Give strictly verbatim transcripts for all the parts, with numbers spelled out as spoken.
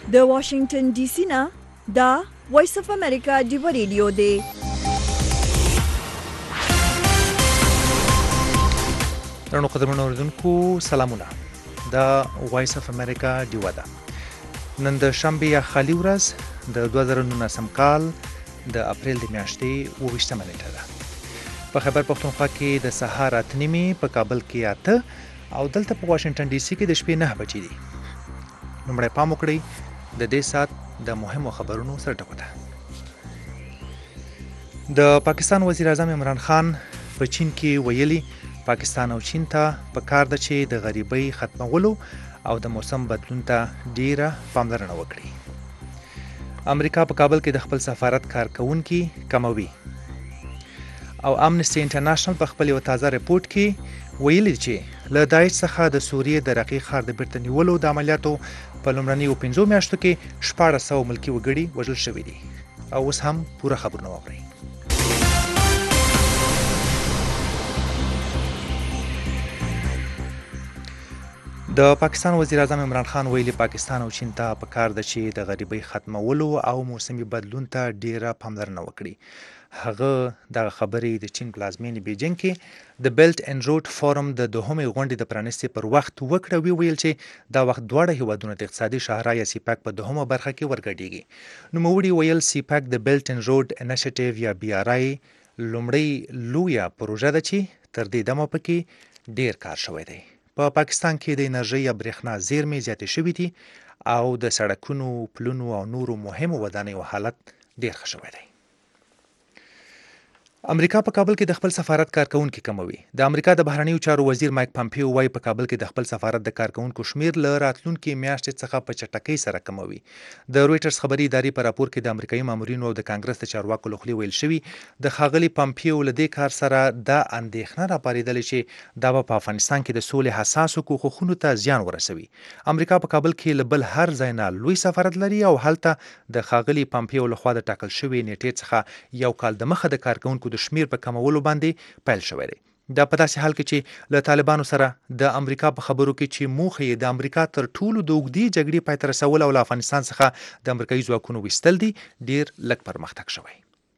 د واشنگټن ډي سي نه دا وایس اف امریکا دی ریډیو دی. درنو قدرمنو اوریدونکو سلامونه. دا وایس اف امریکا ډیو ده. نن د شنبه یا خالي ورځ د دوه زره نولسم کال د اپریل د میاشتې اوه ویشتمه نیټه ده. په خیبر پښتونخوا کې د سهار اته نیمې، په کابل کې اته او دلته په واشنگټن ډي سي کې د شپې نه بجې دي. لومړی پام وکړئ د دې سات د مهمو خبرونو سرټکو ته. د پاکستان وزیر اعظم عمران خان په چین کې ویلي پاکستان او چین ته پکار ده چې د غریبۍ ختمولو او د موسم بدلون ته ډیره پاملرنه وکړي. امریکا په کابل کې د خپل سفارت کارکونکي کموي او امنسټي انټرنیشنل په خپل یو تازه ریپورت کې ویلي چې له داعش څخه د سوریې د رقیق ښار د بیرته نیولو د عملیاتو په لومړنیو پنځو میاشتو کې شپاړس سوه ملکي وګړي وژل شوي دي. او اوس هم پوره خبرونه واورئ. د پاکستان وزیر اعظم عمران خان ویلي پاکستان او چین ته پکار ده چې د غریبۍ ختمولو او موسمي بدلون ته ډیره پاملرنه وکړي. هغه دغه خبرې د چین پلازمینې بیجینګ کې د بیلټ اینډ روډ فورم د دوهمې غونډې د پرانیستې پر وخت وکړه. وی ویل چې دا وخت دواړه هیوادونه د اقتصادي شاهراه یا سیپاک په دوهمه برخه کې ورګډېږي. نوموړي ویل سیپاک د بیلټ اینډ روډ انیشیټیو یا بي آر آی لومړی لویه پروژه ده چې تر دې دمه پکې ډیر کار شوی دی. په پاکستان کې د انرژۍ یا برېښنا زیرمې زیاتې شوي دي او د سړکونو، پلونو او نورو مهمو ودانیو حالت ډیر ښه شوی دی. امریکا په کابل کې د خپل سفارت کارکونکي کموي. د امریکا د بهرنیو چارو وزیر مایک پامپیو وايي په کابل کې د خپل سفارت د کارکونکو شمیر له راتلونکي میاشتې څخه په چټکۍ سره کموي. د رویټرز خبري ادارې په راپور کې د امریکایي مامورینو او د کانګرس د چارواکو له خولې ویل شوي د ښاغلي پامپیو له دې کار سره دا اندېښنه راپارېدلې چې دا به په افغانستان کې د سولې حساسو کوښښونو ته زیان ورسوي. امریکا په کابل کې له بل هر ځای نه لوی سفارت لري او هلته د ښاغلي پامپیو لخوا د ټاکل شوې نیټې څخه یو کال د مخه د کارکونکو د شمیر په کمولو باندې پیل شوی دی. دا په داسې حال کې چې له طالبانو سره د امریکا په خبرو کې چې موخه یې د امریکا تر ټولو د اوږدې جګړې پای ته رسول او له افغانستان څخه د امریکایي ځواکونو ویستل دي، ډیر لږ پرمختګ شوی.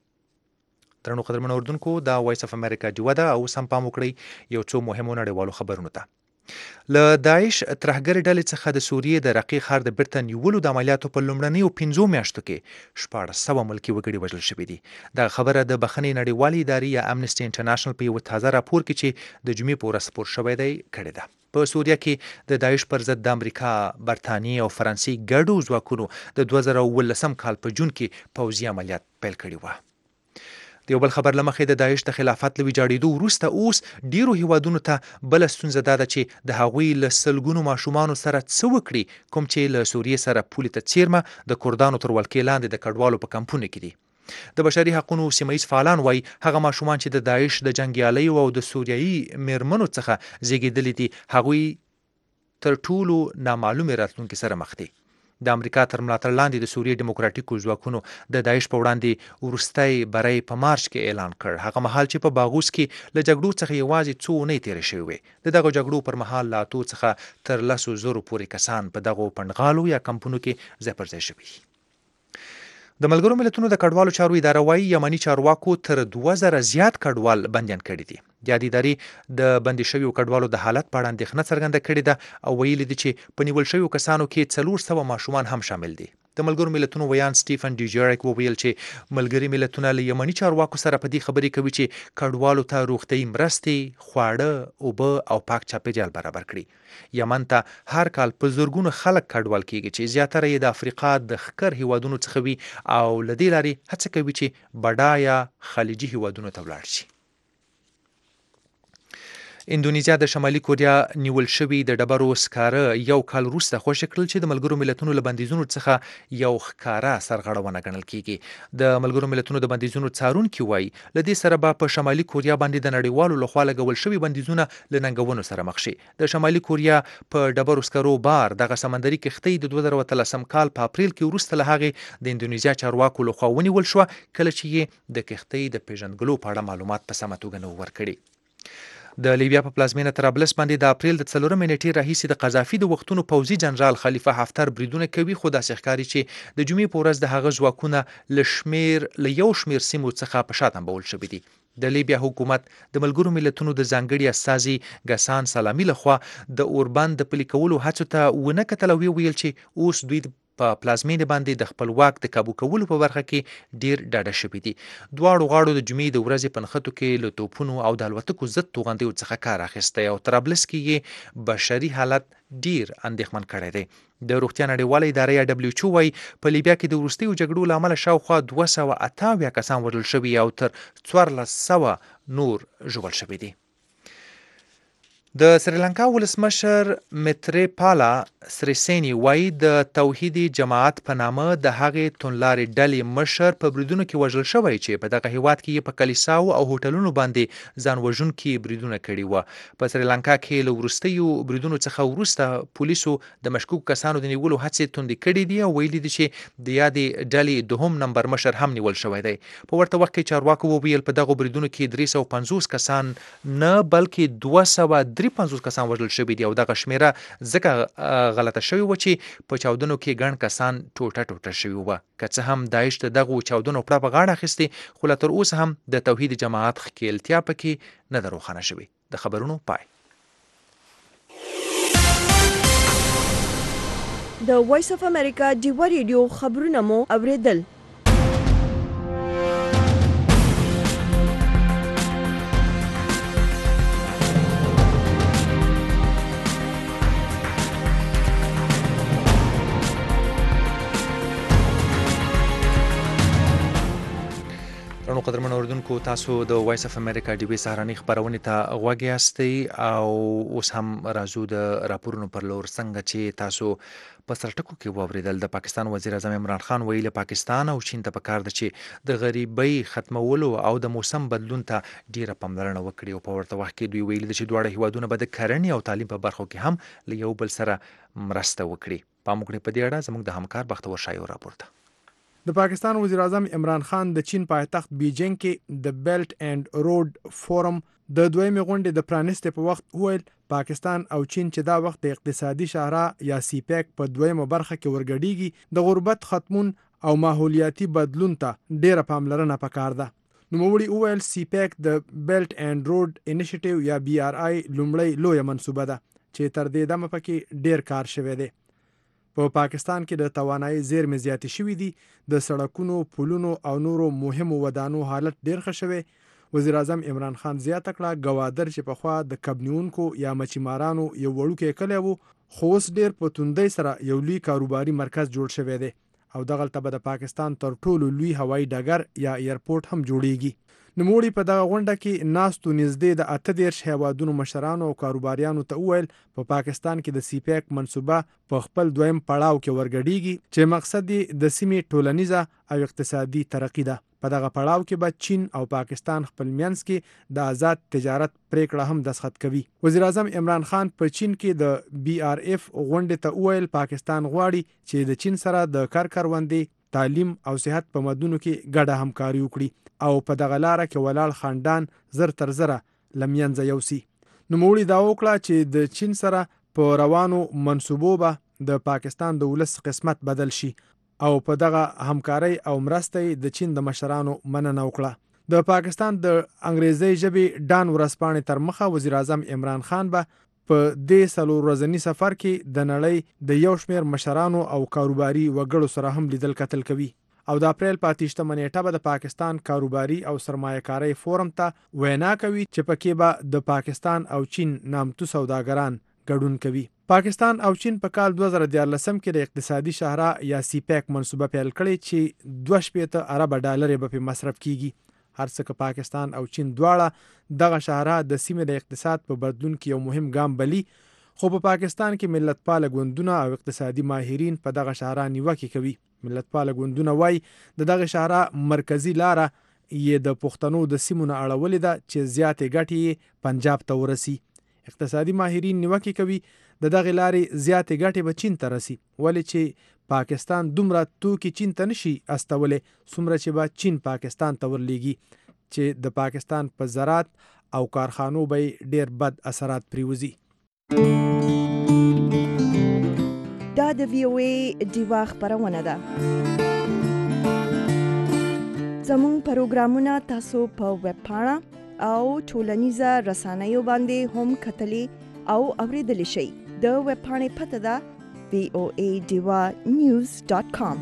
درنو قدرمنو اردوونکو، دا وایس اف امریکا ډیو ده او سم پام وکړئ یو څو مهمو نړیوالو خبرونو ته. له داعش ترهګرې ډلې څخه د سوریې د رقیق ښار د بیرته نیولو د عملیاتو په لومړنیو پنځو میاشتو کې شپاړس سوه ملکي وګړي وژل شوي دي. دغه خبره د بخښنې نړیوالې ادارې یا امنسټي انټرنیشنل په یو تازه راپور کې چې د جمعې په ورځ خپور شوی دی کړې ده. په سوریه کې د داعش پر ضد د امریکا، برتانیې او فرانسې ګډو ځواکونو د دوه زره اوولسم کال په جون کې پوځي عملیات پیل کړي وو. د یو بل خبر له مخې د داعش د خلافت له ویجاړېدو وروسته اوس ډیرو هیوادونو ته بله ستونزه دا ده چې د هغوی له سلګونو ماشومانو سره څه وکړي کوم چې له سوریې سره پولې ته څیرمه د کردانو تر ولکې لاندې د کډوالو په کمپونو کې دي. د بشري حقونو سیمه ییز فعالان وایي هغه ماشومان چې د داعش د جنګیالیو او د سوریایي میرمنو څخه زیږېدلي دي هغوی تر ټولو نامعلومې راتلونکي سره مخ دي. د امریکا تر ملاتړ لاندې د سوریې ډیموکراتیکو ځواکونو د داعش په وړاندې وروستی بری په مارچ کې اعلان کړ، هغه مهال چې په باغوس کې له جګړو څخه یوازې څو اونۍ تېرې شوې وې. د دغو جګړو پر مهال له اتو څخه تر لسو زرو پورې کسان په دغو پنډغالو یا کمپونو کې ځای پر ځای شوي دي. د ملګرو ملتونو د کډوالو چارو اداره وايي یمني چارواکو تر دوه زره زیات کډوال بندیان کړي دي. د ادارې د بندي شویو کډوالو د حالت په اړه اندېښنه څرګنده کړې ده او ویلي دي چې په نیول شویو کسانو کې څلور سوه ماشومان هم شامل دي. د ملګرو ملتونو ویان سټیفن ډیجریک وویل چې ملګري ملتونه له یمني چارواکو سره په دې خبرې کوي چې کډوالو ته روغتیايي مرستې، خواړه، اوبه او پاک چاپیریال برابر کړي. یمن ته هر کال په زرګونو خلک کډوال کیږي چې زیاتره یې د افریقا د ښکر هیوادونو څخه وي او له دې لارې هڅه کوي چې بډایه خلیجي هیوادونو ته ولاړ شي. اندونیزیا د شمالي کوریا نیول شوي د ډبرو سکاره یو کال وروسته خوشي کړل چې د ملګرو ملتونو له بندیزونو څخه یو ښکاره سرغړونه ګڼل کیږي. د ملګرو ملتونو د بندیزونو څارونکي وایي له دې سره به په شمالي کوریا باندې د نړیوالو لخوا لګول شوي بندیزونه له ننګونو سره مخ شي. د شمالي کوریا په ډبرو سکرو بار دغه سمندري کښتۍ د دوه زره اتلسم کال په اپریل کې وروسته له هغې د اندونیزیا چارواکو لخوا ونیول شوه کله چې یې د کښتۍ د پیژندګلو په اړه معلومات په سمه توګه نه ورکړي. د لیبیا په پلازمینه طرابلس باندې د اپریل د څلورمې نیټې راهیسې د قذافي د وختونو پوځي جنرال خلیفه حفتر بریدونه کوي، خو داسې ښکاري چې د جمعې په ورځ د هغه ځواکونه له شمیر له یو شمیر سیمو څخه په شا تمبول شوي دي. د لیبیا حکومت د ملګرو ملتونو د ځانګړي استازي ګسان سلامي لخوا د اوربند د پلي کولو هڅو ته ونه کتل او ویل چې اوس دوی په پلازمینه باندې د خپل واک د کابو کولو په برخه کې ډیر ډاډه شوي دي. دواړو غاړو د جمعې د ورځې په نښتو کې له توپونو او د الوتکو ضد توغندیو څخه کار اخیستی او طرابلس کې یې بشري حالت ډیر اندېښمن کړی دی. د روغتیا نړیواله اداره یا دبلیو ایچ او وايي په لیبیا کې د وروستیو جګړو له امله شاوخوا دوه سوه اته اویا کسان وژل شوي او تر څوارلس سوه نور ژوبل شوي دي. د سریلانکا ولسمشر میتریپالا سریسینی وایي د توحیدي جماعت په نامه د هغې توندلارې ډلې مشر په بریدونو کې وژل شوی چې په دغه هیواد کې په کلیساو او هوټلونو باندې ځان وژونکي بریدونه کړي وو. په سریلانکا کې له وروستیو بریدونو څخه وروسته پولیسو د مشکوک کسانو د نیولو هڅې توندې کړي دي او ویلي دي چې د یادې ډلې دوهم نمبر مشر هم نیول شوی دی. په ورته وخت کې چارواکو وویل په دغو بریدونو کې درې سوه پنځوس کسان نه بلکې دوه سوه درې پنځوس کسان وژل شوي دي او دغه شمیره ځکه غلطه شوې وه چې په چاودنو کې ګڼ کسان ټوټه ټوټه شوي وه. که څه هم داعش د دغو چاودنو پړه په غاړه اخیستې، خو لا تر اوسه هم د توحید جماعت ښکیلتیا پکې نه ده روښانه شوې. د خبرونو پای. د وایس اف امریکا ډیوه ریډیو خبرونه مو اوریدل. درنو قدرمنو اوریدونکو، تاسو د وایس اف امریکا ډیوې سهارنۍ خپرونې ته غوږ یاستئ او اوس هم راځو د راپورونو پر لور. څنګه چې تاسو په سرټکو کې واوریدل، د پاکستان وزیر اعظم عمران خان ویلي پاکستان او چین ته پکار ده چې د غریبۍ ختمولو او د موسم بدلون ته ډیره پاملرنه وکړي او په ورته وخت کې دوی ویلي چې دواړه هیوادونه به د کرنې او تعلیم په برخو کې هم له یو بل سره مرسته وکړي. پام وکړئ په دې اړه زموږ د همکار بختور شایو راپور ته. د پاکستان وزیر اعظم عمران خان د چین پایتخت بیجینګ کې د بیلټ اینډ روډ فورم د دویمې غونډې د پرانیستې په وخت وویل پاکستان او چین چې دا وخت د اقتصادي شاهراه یا سی پیک په دویمه برخه کې ورګډیږي د غربت ختمون او ماحولیاتي بدلون ته ډیره پاملرنه پکار ده. نوموړي وویل سی پیک د بیلټ اینډ روډ انیشیټیو یا بی آر آی لومړی لویه منصوبه ده چې تر دې دمه پکې ډیر کار شوی دی. په پا پاکستان کې د توانایي زیرمې زیاتې شوي دي، د سړکونو، پلونو او نورو مهمو ودانو حالت ډیر ښه شوی. وزیر اعظم عمران خان زیاته کړه ګوادر چې پخوا د کب نیونکو یا مچیمارانو یو وړوکی کلی و، خو اوس ډیر په توندۍ سره یو لوی کاروباري مرکز جوړ شوی دی او دغلته به د پاکستان تر ټولو لوی هوایي ډګر یا ایرپورټ هم جوړیږي. نوموړي په دغه غونډه کې ناستو نږدې د اته دېرش هیوادونو مشرانو او کاروباریانو ته وویل په پاکستان کې د سی پیک منصوبه په خپل دویم پړاو کې ورګډیږي چې مقصد یې د سیمې ټولنیزه او اقتصادي ترقي ده. په دغه پړاو کې به چین او پاکستان خپل منځ کې د آزاد تجارت پریکړه هم دستخط کوي. وزیر اعظم عمران خان په چین کې د بی آر اف غونډې ته وویل پاکستان غواړي چې د چین سره د کار کروندې، تعلیم او صحت په مدونو کې ګډه همکاري وکړي او په دغه لاره کې ولاړ خاندان زر تر زره له منځه یوسي. نوموړي دا وکړه چې د چین سره په روانو منصوبو به د پاکستان د ولس قسمت بدل شي او په دغه همکارۍ او مرستې د چین د مشرانو مننه وکړه. د پاکستان د انګریزي ژبې ډان ورځپاڼې تر مخه وزیر اعظم عمران خان به په دې څلور ورځني سفر کې د نړۍ د یو شمېر مشرانو او کاروباري وګړو سره هم لیدل کتل کوي او د اپریل په اتهشتمه نیټه به د پاکستان کاروباري او سرمایه کارۍ فورم ته وینا کوي چې پکې به د پاکستان او چین نامتو سوداګران ګډون کوي. پاکستان او چین په کال دوه زره دیارلسم کې د اقتصادي شاهراه یا سی پیک منصوبه پیل کړې چې دوه شپېته اربه ډالر به په مصرف کیږي. هر څه که پاکستان او چین دواړه دغه شاهراه د سیمې د اقتصاد په بدلون کې یو مهم ګام بلی، خو په پاکستان کې ملتپاله ګوندونه او اقتصادي ماهرین په دغه شاهراه نیوکې کوي. ملتپاله ګوندونه وایي د دغه شاهراه مرکزی لاره یې د پښتنو د سیمو نه اړولې ده چې زیاتې ګټې یې پنجاب ته ورسي. اقتصادي ماهرین نیوکې کوي د دغه لارې زیاتې ګټې به چین ته رسي، ولې چې پاکستان دومره توکي چین ته نشي استولی څومره چې به چین پاکستان ته ورلیږي چې د پاکستان په زراعت او کارخانو به ډیر بد اثرات پریوزي. دا د وی او ای ډیوا خبرونه ده. زموږ پروګرامونه تاسو په ویب پاڼه او ټولنیزه رسنیو باندې هم کتلی او اوریدلی شئ. د ویب پاڼې پته ده وی او ای ډیوا نیوز ډاټ کام.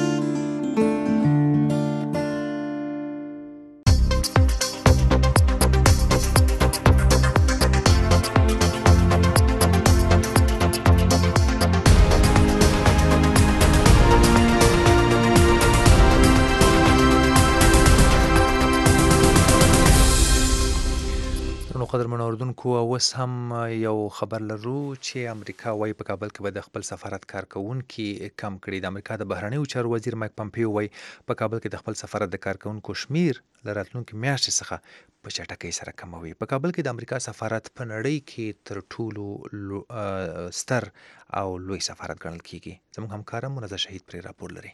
قدرمن اوردونکو اوس هم یو خبر لرو چې امریکا وايي په کابل کې به د خپل سفارت کارکونکي کم کړي. د امریکا د بهرنیو چارو وزیر مایک پامپیو وايي په کابل کې د خپل سفارت د کارکونکو شمیر له راتلونکي میاشتې څخه په چټکۍ سره کموي. په کابل کې د امریکا سفارت په نړۍ کې تر ټولو ستر او لوی سفارت ګڼل کیږي. زموږ همکار منزه شهید پرې راپور لري.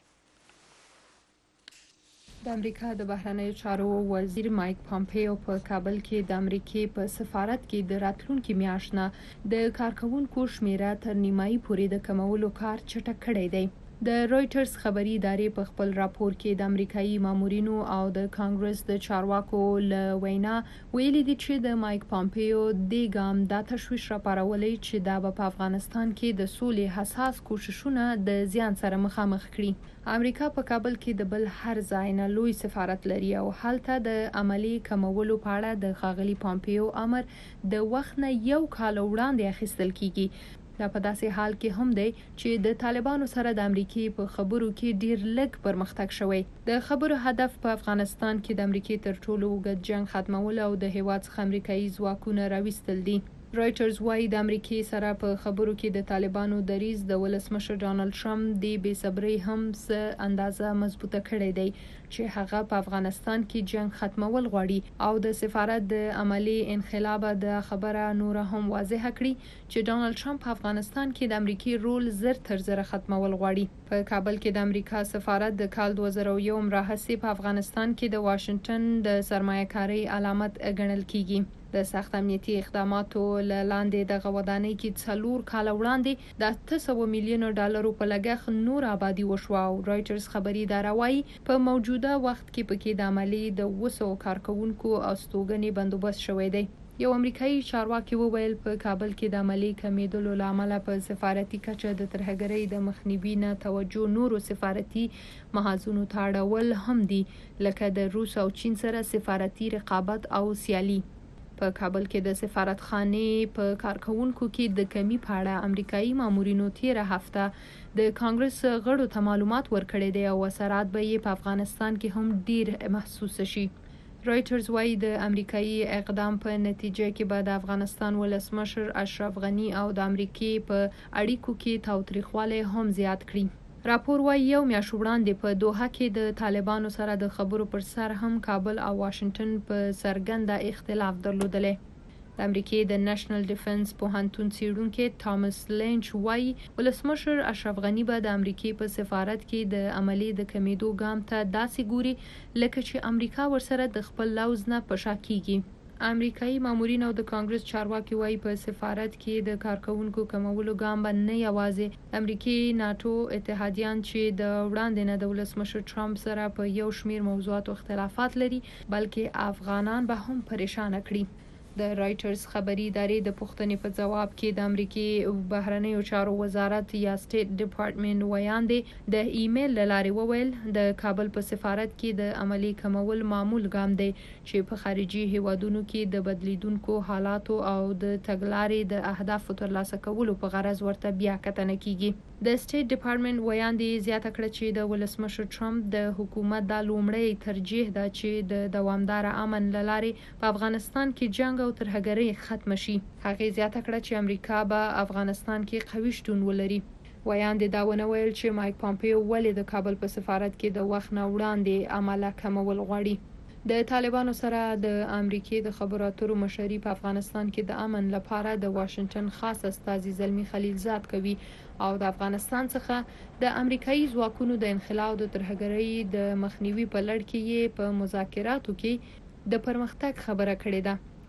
د امریکا د بهرنیو چارو وزیر مایک پامپیو په کابل کې د امریکای په سفارت کې د راتلونکي میاشت نه د کارکونکو شمیره تر نیمایي پورې د کمولو کار چټک کړی دی. د رويټرز خبري ادارې په خپل راپور کې د امریکایي مامورینو او د کانګرس د چارواکو له وینا ویلي دي چې د مایک پامپیو د ګام د تشویش راپارولې چې دا په افغانستان کې د سولې حساس کوششونه د زیان سره مخامخ کړي. امریکا په کابل کې د بل هر ځای نه لوی سفارت لري او هلته د عملی کمولو په اړه د ښاغلي پامپیو امر د وخت نه یو کال وړاندې اخیستل کیږي. دا په داسې حال کې هم دی چې د طالبانو سره د امریکای په خبرو کې ډیر لږ پرمختګ شوی. د خبرو هدف په افغانستان کې د امریکای تر ټولو اوږد جنگ ختمول او د هیواد څخه امریکایي ځواکونه راوستل دي. رويټرز وايي د امریکای سره په خبرو کې د طالبانو دریځ د ولسمشر ډانلډ ټرمپ د بې صبرۍ هم څه اندازه مضبوطه کړی دی چې هغه په افغانستان کې جنگ ختمول غواړي او د سفارت د عملی انقلاب د خبره نور هم واضح کړي چې ډانلډ ټرمپ په افغانستان کې د امریکای رول زر تر زر ختمول غواړي. په کابل کې د امریکا سفارت د کال دوه زره یو راهیسې په افغانستان کې د واشنگټن د سرمایه‌کارۍ علامت ګڼل کیږي. د سخت امنیتي اقداماتو لاندې د غوډانۍ کې څلور کال وړاندې د اته سوه میلیونو ډالرو په لګښت نور آبادی وشو او رويټرز خبري اداره وايي په موجوده وخت کې پکې د عملی د وسو کارکونکو او استوګنې بندوبست شوی دی. یو امریکایي چارواکي وویل په کابل کې د عملی کمیدلو لامل په سفارتي کچه د ترهګرۍ د مخنیوي نه توجه نورو سفارتي محاذونو ته اړول هم دي لکه د روس او چین سره سفارتي رقابت او سیالي. په کابل کې د سفارتخانې په کارکونکو کې د کمی په اړه امریکایي مامورینو تیره هفته د کانګرس غړو ته معلومات ورکړي دي او اثرات به یې په افغانستان کې هم ډیر محسوس شي. رويټرز وايي د امریکایي اقدام په نتیجه کې به د افغانستان ولسمشر اشرف غنی او د امریکای په اړیکو کې تاوتریخوالی هم زیات کړي. راپور وايي یو میاشت وړاندې په دوحه کې د طالبانو سره د خبرو پر سر هم کابل او واشنگټن په څرګنده اختلاف درلودلی. د امریکای د نېشنل ډیفنس پوهنتون څیړونکي تامس لینچ وايي ولسمشر اشرف غنی به د امریکای په سفارت کې د عملی د کمیدو ګام ته داسې ګوري لکه چې امریکا ورسره د خپل لوز نه په شا کیږي. امریکایي مامورین او د کانګرس چارواکي وايي په سفارت کې د کارکونکو کمولو ګام به نه یوازې امریکای ناتو اتحادیان چې د وړاندې نه د ولسمشر ټرمپ سره په یو شمیر موضوعاتو اختلافات لري بلکې افغانان به هم پریشان کړي. د رويټرز خبري ادارې د پوښتنې په جواب کې د امریکای بهرنیو چارو وزارت یا سټیټ ډپارټمنټ ویاندې د ایمیل لارې وویل د کابل په سفارت کې د عملی کمول معمول ګام دی چې په خارجي هیوادونو کې د بدلیدونکو حالاتو او د تګلارې د اهدافو ترلاسه کولو په غرض ورته بیا کتنه کیږي. د سټیټ ډپارټمنټ ویاندې زیاته کړه چې د ولسمشر ټرمپ د حکومت د لومړی ترجیح ده چې د دوامدار امن لارې په افغانستان کې جنگ او ترهګرۍ ختم شي. هغه زیاته کړه چې امریکا به افغانستان کې قوي شتون ولري. ویاندې دا ونه ویل چې مایک پامپیو ولې د کابل په سفارت کې د وخت نه وړاندې عمله کمول غواړي. د طالبانو سره د امریکای د خبرو اترو مشري په افغانستان کې د امن لپاره د واشنگټن خاص استازي زلمی خلیلزاد کوي او د افغانستان څخه د امریکایي ځواکونو د انخلاء او د ترهګرۍ د مخنیوي په لړ کې په مذاکراتو کې د پرمختګ خبره کړې ده.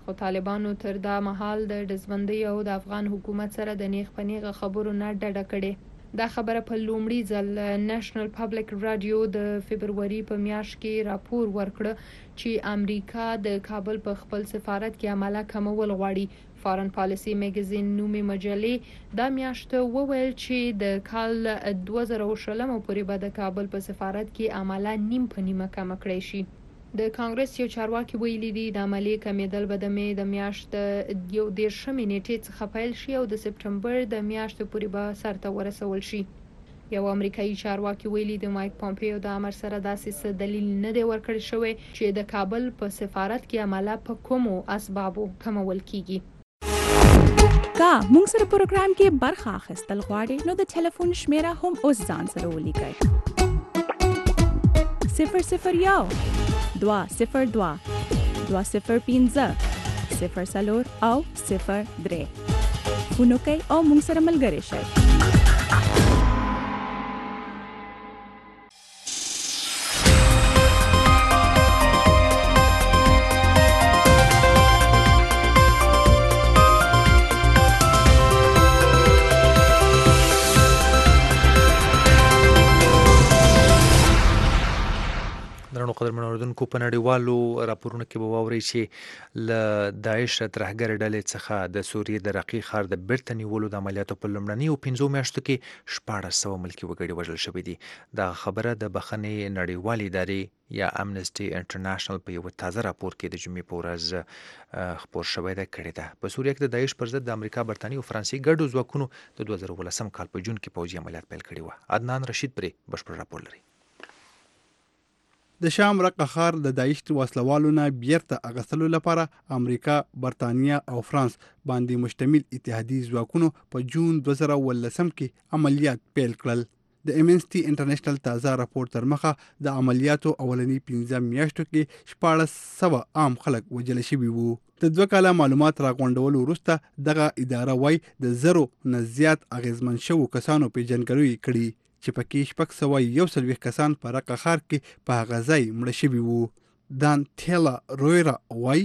خو طالبانو تر دا مهال د ډزبندۍ او د افغان حکومت سره د نیغ په نیغه خبرو نه ډډه کړې. دا خبره په لومړي ځل نېشنل پبلک رادیو د فبروري په میاشت کې راپور ورکړ چې امریکا د کابل په خپل سفارت کې عمله کمول غواړي. فارن پالیسي میګزین نومي مجلې دا میاشت وویل چې د کال دوه زره شلم پورې به د کابل په سفارت کې عمله نیم په نیمه کم کړی شي. د کانګرس یو چارواکي ویلي دي د عملیې کمیدل به د مې د میاشت یو دېرشمې نیټې څخه پیل شي او د سپټمبر د میاشتې پورې به سرته ورسول شي. یو امریکایي چارواکي ویلي د مایک پامپیو د امر سره داسې څه دلیل نه دی ورکړل شوی چې د کابل په سفارت کې عمله په کومو اسبابو کمول کیږي. کا مونږ سره پروګرام کې برخه اخیستل غواړئ نو د ټلیفون شمیره هم اوس ځان سره ولیکئ. صفر صفر یو دوه صفر دوه دوه صفر پنځه صفر څلور او صفر درې فون وکړئ او مونږ سره ملګري شئ. قدرمن اوریدونکو په نړیوالو راپورونو کې به واورئ چې له داعش ترهګر ډلې څخه د سوریې د رقیق ښار د بیرته نیولو د عملیاتو په لومړنیو پنځو میاشتو کې شپاړس سوه ملکي وګړي وژل شوي دي. دا خبره د بخښنې نړیوالې ادارې یا امنسټي انټرنیشنل په یو تازه راپور کې د جمعې په ورځ خپور شوی ده کړې ده. په سوریه کې د داعش پر ضد د امریکا، برطانیې او فرانسې ګډو ځواکونو د دوه زره ولسم کال په جون کې پوځي عملیات پیل کړي وو. عدنان رشید پرې بشپړ راپور لري. د شام رقه ښار د داعش وسلوالو نه بیرته اغستلو لپاره امریکا، برطانیه او فرانس باندې مشتمل اتحادي ځواکونو په جون دوه زره ولسم کې عملیات پیل کړل. د امنسټي انټرنیشنل تازه راپور تر مخه د عملیاتو اولنی پنځه میاشتو کې شپاړس سوه عام خلک وژل شوي وو. د دوه کاله معلومات راغونډولو وروسته دغه اداره وایي د زرو نه زیات اغیزمن شوو کسانو پیژندګلوي کړي چې پکې شپږ سوه یو څلوېښت کسان په رقه ښار کې په هغه ځای مړه شوي وو. دان تیلا رویرا وایي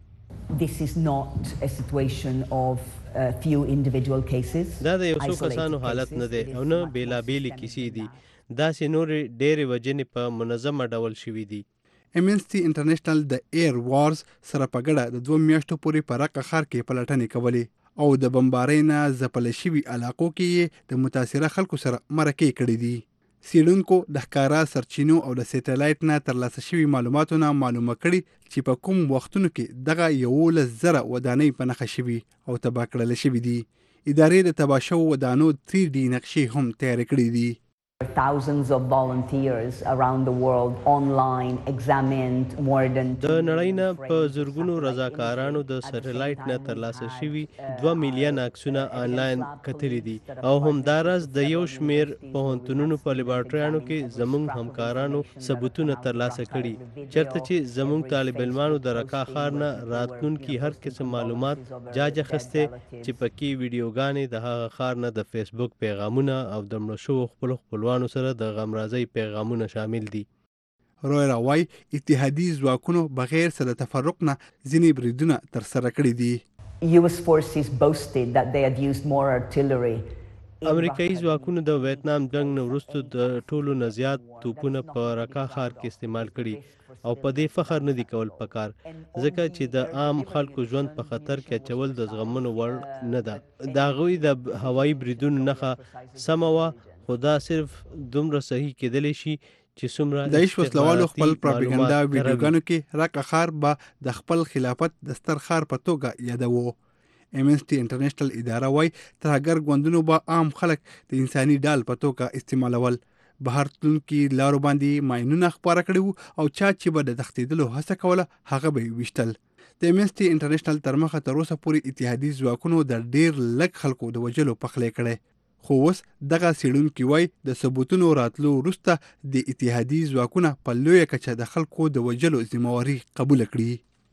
This is not a situation of a few individual cases. دا د یو څو کسانو حالت نه دی او نه بیلابېلې کیسې دي. داسې نورې ډېرې وژنې په منظمه ډول شوي دي. امنسټي انټرنیشنل د ایر وارز سره په ګډه د دوه میاشتو پورې په رقه ښار کې پلټنې کولې او د بمبارۍ نه ځپل شوي علاقو کې د متاثره خلکو سره مرکې کړې دي. څېړونکو د ښکارا سرچینو او د سیټلایټ نه ترلاسه شوي معلوماتو نه معلومه کړي چې په کوم وختونو کې دغه یولس زره ودانۍ په نښه شوي او تباه کړل شوي دي. ادارې د تباه شوو ودانو تھری ډي نقشې هم تیار کړي دي. Thousands of volunteers around the world online examined more than د نړۍ نه په زرګونو رضاکارانو د سټلایټ نه ترلاسه شوي دوه میلیون عکسونه آنلاین کتلي دي او همداراز د یو شمیر پوهنتونونو په لیبارټریانو کې زموږ همکارانو ثبوتونه ترلاسه کړي چېرته چې زموږ طالب علمانو د رقه ښار نه راتلونکي هر قسم معلومات جاج اخیستې چې پکې ویډیوګانې د هغه ښار نه د فیسبوک پیغامونه او د مړه شوو خپلو خپلوانو سره د غمرازۍ پیغامونه شامل دي. رویرا وایي اتحادي ځواکونو بغیر څه د تفرق نه ځینې بریدونه ترسره کړي دي. U S forces boasted that they had used more artillery. امریکایي ځواکونو د ویتنام جنگ نه وروسته د ټولو نه زیات توپونه په رقه ښار کې استعمال کړي او په دې فخر نه دی کول پکار ځکه چې د عام خلکو ژوند په خطر کې اچول د زغملو وړ نه ده. د هغوی د هوایي بریدونو نښه سمه وه خو دا صرف دومره صحیح کېدلی شي چې څومره داعش وسلوالو خپل پروپاګاندا ویډیوګانو کې رقه ښار به د خپل خلافت د ستر ښار په توګه یادوه. امنسټي انټرنیشنل اداره وایي ترهګر ګوندونو به عام خلک د انساني ډال په توګه استعمالول. بهر تلونکي لارو باندې ماینونه خپاره کړي وو او چا چې به د تښتېدلو هڅه کوله هغه به یې ویشتل. د امنسټي انټرنیشنل تر مخه تر اوسه پورې اتحادي ځواکونو د ډېر لږ خلکو د وژلو پخلی کړی خو اوس دغه څېړونکي وایي د ثبوتونو راتلو وروسته د اتحادي ځواکونه په لویه کچه د خلکو د وژلو ذمهواري قبوله کړي.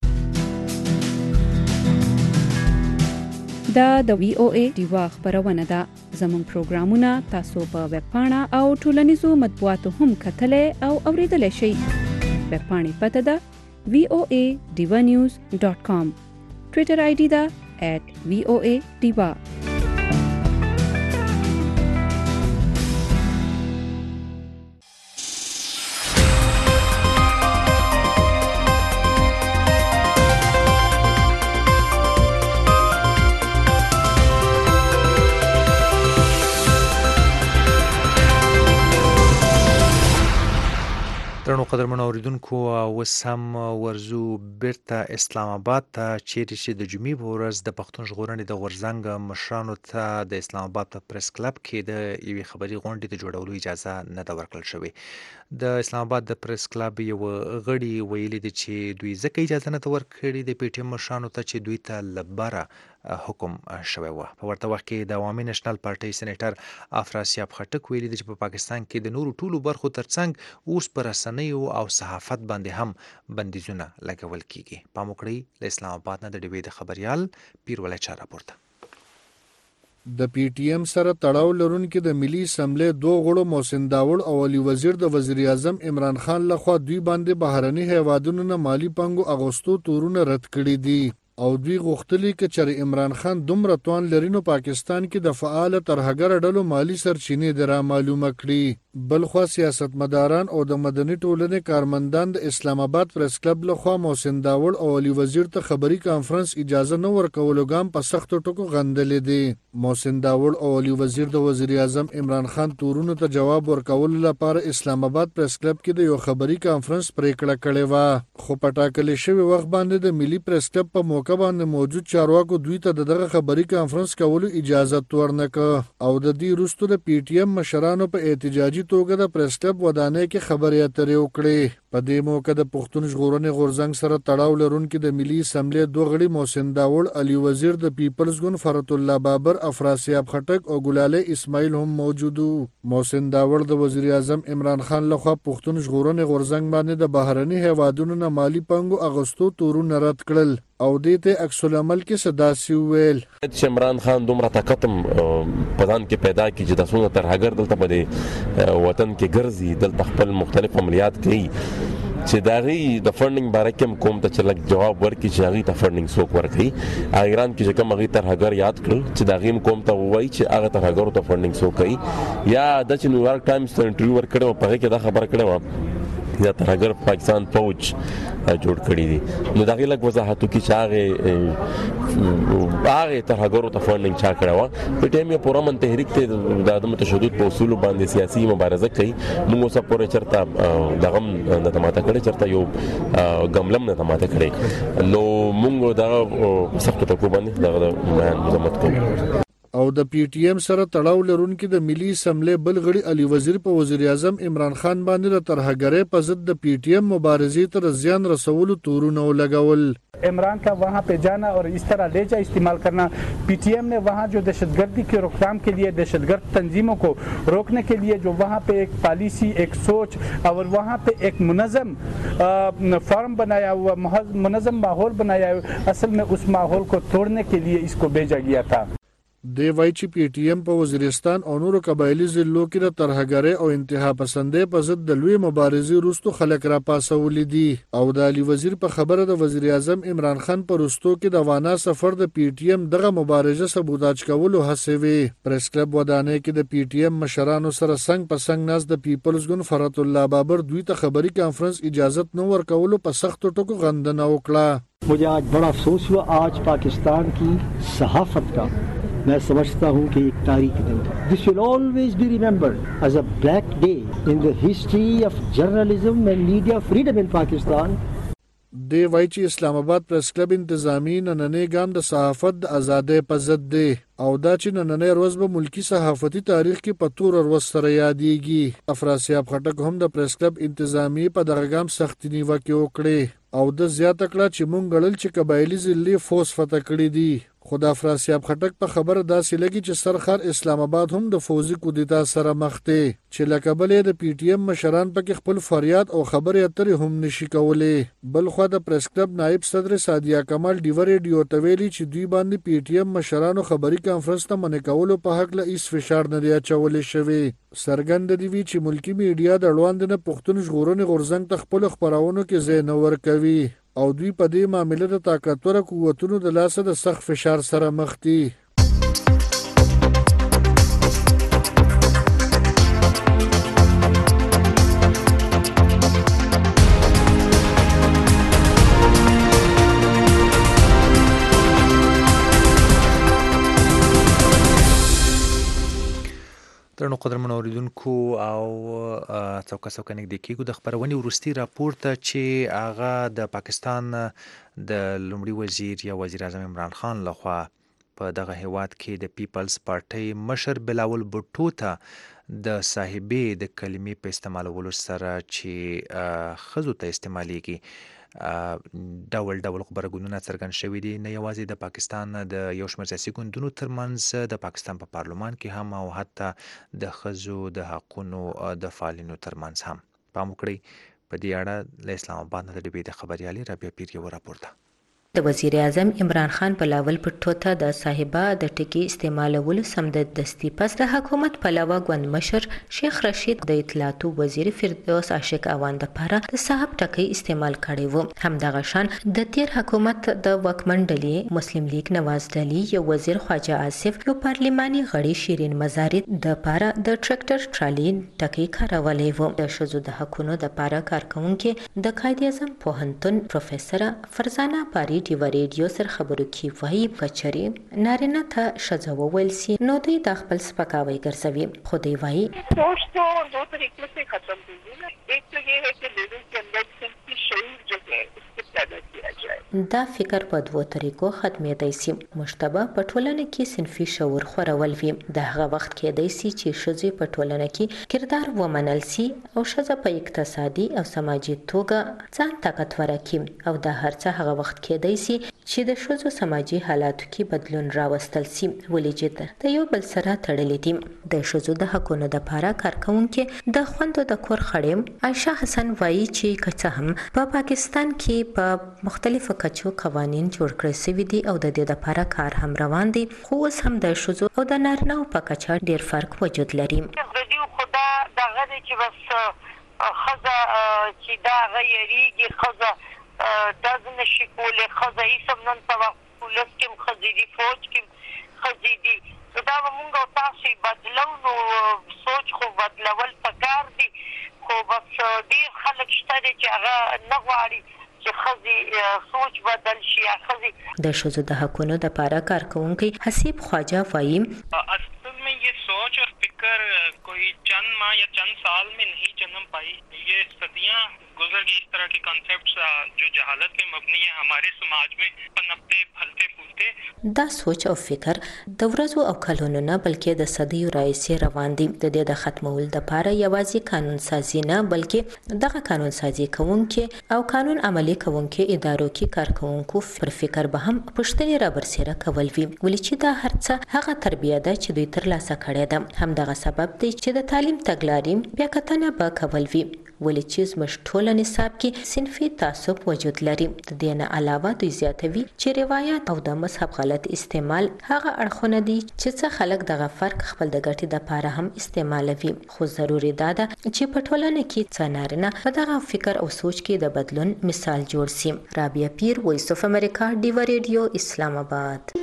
دا د وی او ای ډیوا خبرونه ده. زموږ پروګرامونه تاسو په ویب پاڼه او ټولنیزو مطبوعاتو هم کتلی او اوریدلی شئ. ویب پاڼې پته ده وی او ای ډیوا نیوز ډاټ کام. ټویټر آی ډي دا ایٹ وی او اے ډیوا. درنو قدرمنو اوریدونکو اوس هم ورزو بیرته اسلام آباد ته چیرې چې د جمعې په ورځ د پښتون ژغورنې د غورځنګ مشرانو ته د اسلام آباد په پریس کلب کې د یوې خبري غونډې د جوړولو اجازه نه ده ورکړل شوې. د اسلام آباد د پریس کلب یو غړي ویلي دي چې دوی ځکه اجازه نه ورکړي د پی ټی ایم مشرانو ته چې دوی ته لبره حکم شوی و. په ورته وخت کې د عوامي نېشنل پارټۍ سېنیټر افراسیاب خټک ویلي دي چې په پاکستان کې د نورو ټولو برخو ترڅنګ اوس پر رسنیو او صحافت باندې هم بندیزونه لګول کیږي. پام وکړئ، له اسلام آباد نه د ډیوې د خبريال پیرولای چا راپورته. د پی ټی ایم سره تړاو لرونکي د ملي اسمبلی دوه غړو محسن داوړ او علي وزیر د وزیر اعظم عمران خان لخوا دوی باندې بهرني هیوادونو نه مالی پنګو اغوستو تورونه رد کړي دي او دوی غوښتلي چې چېرې عمران خان دومره توان لري نو پاکستان کې د فعال ترهګر ډلو مالی سرچینې د را معلومه کړي. بلخوا سیاستمداران او د مدني ټولنې کارمندان د اسلام آباد پریس کلب لخوا محسن داوړ او علي وزیر ته خبري کانفرنس اجازه نه ورکولو ګام په سختو ټکو غندلې دي. محسن داوړ او علي وزیر د وزیر اعظم عمران خان تورونو ته جواب ورکولو لپاره اسلام آباد پریس کلب کې د یو خبري کانفرنس پریکړه کړې وه، خو په ټاکلې شوي وخت باندې د ملي پریس کلب په موقع باندې موجود چارواکو دوی ته دغه خبري کانفرنس کولو اجازه ورنکړه او د دې وروسته د پی ټی ایم مشرانو په احتجاجي توګه د پریس کلب ودانۍ کې خبرې اترې وکړې. په دې موقع د پښتون ژغورنې غورځنګ سره تړاو لرونکي د ملي اسمبلی دوه غړي محسن داوړ، علي وزیر د پیپلز ګوند فرت الله بابر، افراسیاب خټک او ګلاله اسماعیل هم موجود وو. محسن داوړ د وزیر اعظم عمران خان لخوا پښتون ژغورنې غورځنګ باندې د بهرني هیوادونو نه مالی پنګو اغوستو تورونه رد کړل او دې ته عکس العمل کې صداسي ویل چې عمران خان دومره طاقتم پدان کې پیدا کی چې تاسو تر هغه دلته په وطن کې ګرځي دلته خپل مختلف عملیات کوي چې داغي د فندینګ باره کې کوم ته چلک جواب ورکړي چې هغه ته فندینګ څوک ورکړي. ایران کې چې کوم هغه تر هغه یاد کړل چې داغي کوم ته وایي چې هغه تر هغه ته فندینګ څوک کوي. یا د چې نیویارک ټایمز ته انټرویو ورکړو په هغه کې دا خبره کړو یا تر هغه پاکستان فوج جوړ کړی دي. نو داغي لږ وضاحت وکړي چې هغه هغه تر هغه ته فندینګ چا کړو. په ټیم یې پورا من تحریک ته د عدم تشدد په اصول باندې سیاسي مبارزه کوي. موږ اوس پورې چرته دغم د تماته کړي چرته یو ګملم نه تماته کړي. نو موږ دا سخت ټکو باندې دغه بیان مزمت کوو. او د پی ټی ایم سره تړاو لرونکي د ملي اسمبلی بل غړي علي وزیر په وزیر اعظم عمران خان باندې د ترهګرۍ په ضد د پی ټی ایم مبارزې تر زیان رسولو تورونه لګول. इमरान का वहाँ पे जाना और इस तरह लेजा इस्तेमाल करना, पीटीएम ने वहाँ जो दहशतगर्दी की रोकथाम के लिए दहशतगर्द तंजीमों को रोकने के लिए जो वहाँ पे एक पॉलिसी, एक सोच और वहाँ पे एक मुनज़म फॉर्म बनाया हुआ, मुनज़म माहौल बनाया हुआ, असल में उस माहौल को तोड़ने के लिए इसको भेजा गया था. دی وای چې پی ټی ایم په وزیرستان او نورو قبایلی ضلعو کې د ترهګرۍ او انتها پسندۍ په ضد د لوی مبارزې وروسته خلک را پاسولي دي. او د علي وزیر په خبره د وزیر اعظم عمران خان په وروستو کې د وانا سفر د پی ټی ایم دغه مبارزه سبوداج کولو هڅې وي. پریس کلب ودانۍ کې د پی ټی ایم مشرانو سره څنګ په څنګ ناست د پیپلز ګوند فرت الله بابر دوی ته خبري کانفرنس اجازت نه ورکولو په سختو ټکو غندنه وکړه. मुझे आज बड़ा अफसोस हुआ, आज पाकिस्तान की सहाफत का मैं समझता हूँ कि एक तारीखी दिन था. This will always be remembered as a black day in the history of journalism and media freedom in Pakistan. دی وای چې اسلام آباد پریس کلب انتظامی نننی ګام د صحافت د ازادۍ په ضد دی او دا چې نننی ورځ به ملکی صحافتي تاریخ کې په تور ورځ سره یادېږي. افراسیاب خټک هم د پریس کلب انتظامی په دغه ګام سختي نیوکې وکړې او د زیاته کړه چې مونږ ګڼل چې قبایلی ضلعې فوز فتح کړي دي. خو د افراسیاب خټک په خبره داسې لګي چې سرخر اسلام آباد هم د فوزي کودتا سره مخ دی چې له کبله د پی ټی ایم مشران پکې خپل فریاد او خبرې اترې هم نشي کولای. بل خو د پریس کلب نائب صدر سادیا کمال ډیور ریډیو ته ویلي چې دوی باندې پی ټی ایم مشرانو خبري کانفرنس ته منع کولو په حق له هیڅ فشار نه دی اچولی شوی. څرګند دی چې ملکی میډیا د اړوند نه پښتون ژغورنې غورځنګ ته خپل خبرونو کې ځای نه ورکوي او دوی په دې معاملې د طاقتور قوتونو د لاسه د سخت فشار سره مخ دي. درنو قدرمنو اوریدونکو او څوکه څوکه نږدې کېږو د خپرونې وروستي راپور ته چې هغه د پاکستان د لومړي وزیر یا وزیر اعظم عمران خان لخوا په دغه هیواد کې د پیپلز پارټۍ مشر بلاول بوټو ته د صاحبې د کلمې په استعمالولو سره چې ښځو ته استعمالیږي ډول ډول خبرګونونه څرګند شوي دي، نه یوازې د پاکستان د یو شمېر سیاسي ګوندونو ترمنځ، د پاکستان په پارلمان کې هم او حتی د ښځو د حقونو د فعالینو ترمنځ هم. پام وکړئ په دې اړه له اسلام آباد نه د ډبې د خبریالې رابعه پیر یو راپور ده. د وزیر اعظم عمران خان بلاول بوټو ته د صاحبه د ټکي استعمالولو سمدستي پس د حکومت پلوه ګوند مشر شیخ رشید د اطلاعاتو وزیر فردوس عاشق اوان د پاره د صاحب ټکي استعمال کړی وو. همدغه شان د تیر حکومت د واکمن ډلې مسلم لیگ نواز ډلی یو وزیر خواجه آصف یو پارلماني غړي شیرین مزاری د پاره د ټریکټر ټرالی ټکي کارولې وو. د شذو د حقونو د پاره کارکونکو د قائد اعظم پوهنتون پروفیسور فرزانه پاری ډیو ریډیو سره خبرو کې وایي کچري نارینه ته ښځه وویل سي نو دوی د خپل سپکاوی ګرځوي. خو دوی وایي سوچ تو دو طریقوں سے ختم ہوئی ہے. ایک تو یہ ہے کہ لوگوں کے اندر صنفی شعور جو ہے اس کو پیدا کیا جائے. دا فکر په دوو طریقو ختمېدای سي. مشتبه په ټولنه کې صنفي شعور خورول وي. د هغه وخت کېدای سي چې ښځې په ټولنه کې کردار ومنل سي او ښځه په اقتصادي او سماجي توګه ځان طاقتوره کړي او دا هر څه هغه وخت کېدای سي چې د ښځو سماجي حالاتو کې بدلون راوستل سي. ولې چې د یو بل سره تړلې دي. د ښځو د حقونو د پاره کارکونکو د خوندو د کور خړې عائشه حسن وایي چې که څه هم په پاکستان کې په مختلفو کچو قوانین جوړ کړی شوي دي او د دې لپاره کار هم روان دي، خو اوس هم د ښځو او د نارینه‌و په کچه ډیر فرق وجود لري. خدا دغه چې بس ښځه چې دا غیریږي ښځه داز نشي کولای ښځه هیڅ هم نن سبا پولیس کې هم ښځې دي، فوج کې هم ښځې دي. دا به مونږ او تاسو بدلو نو سوچ خو بدلول پکار دي، خو بس ډېر خلک شته دي چې هغه نه غواړي چې ښځې سوچ بدل شي. ښځې د ښځو د حقونو د پاره کارکونکي حسیب خواجه وایي اصل میں یہ سوچ اور فکر کوئی چند ماہ یا چند سال میں نہیں جنم پائی. یہ صدیاں گزر گئی. اس طرح کے کانسیپٹس جو جہالت پہ مبنی ہے ہمارے سماج میں پنپتے پھلتے پھولتے. دا سوچ او فکر د ورځو او کلونو نه بلکې د صدیو راهیسې روان دي. د دې د ختمولو لپاره یوازې قانون سازي نه بلکې دغه قانون سازي کوونکي او قانون عملي کوونکي ادارو کې کارکونکو پر فکر به هم پوښتنې رابرسېره کول وي. ولې چې دا هر څه هغه تربیه ده چې دوی ترلاسه کړې ده. همدغه سبب دی چې د تعلیم تګلارې بیا کتنه به کول وي. ولې چې زموږ ټوله نصاب کې صنفي تعصب وجود لري. د دې نه علاوه دوی زیاتوي چې روایت او د مذهب غلط استعمال هغه اړخونه دي چې څه خلک دغه فرق خپل د ګټې دپاره هم استعمالوي. خو ضروري دا ده چې په ټولنه کې څه نارینه په دغه فکر او سوچ کې د بدلون مثال جوړ سي. رابعه پیر، وایس اف امریکا، ډیو ریډیو، اسلام آباد.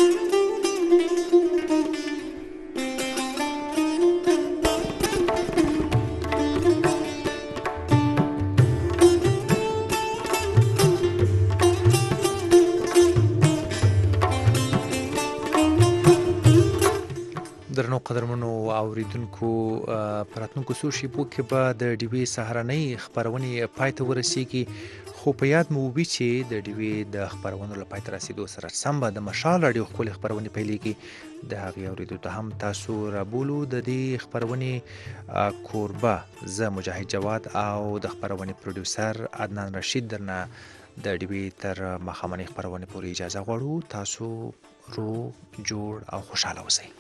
درنو قدرمنو اوریدونکو په راتلونکو څو شېبو کې به د ډیوې سهارنۍ خپرونې پای ته ورسیږي، خو په یاد مو وي چې د ډیوې د خپرونو له پای ته رسیدو سره سم به د مشال راډیو ښکلې خپرونې پیلېږي. د هغې اورېدو ته هم تاسو رابولو. د دې خپرونې کوربه زه مجاهد جواد او د خپرونې پروډیوسر عدنان رشید درنه د ډیوې تر ماښامنۍ خپرونې پورې اجازه غواړو. تاسو روغ جوړ او خوشحاله اوسئ.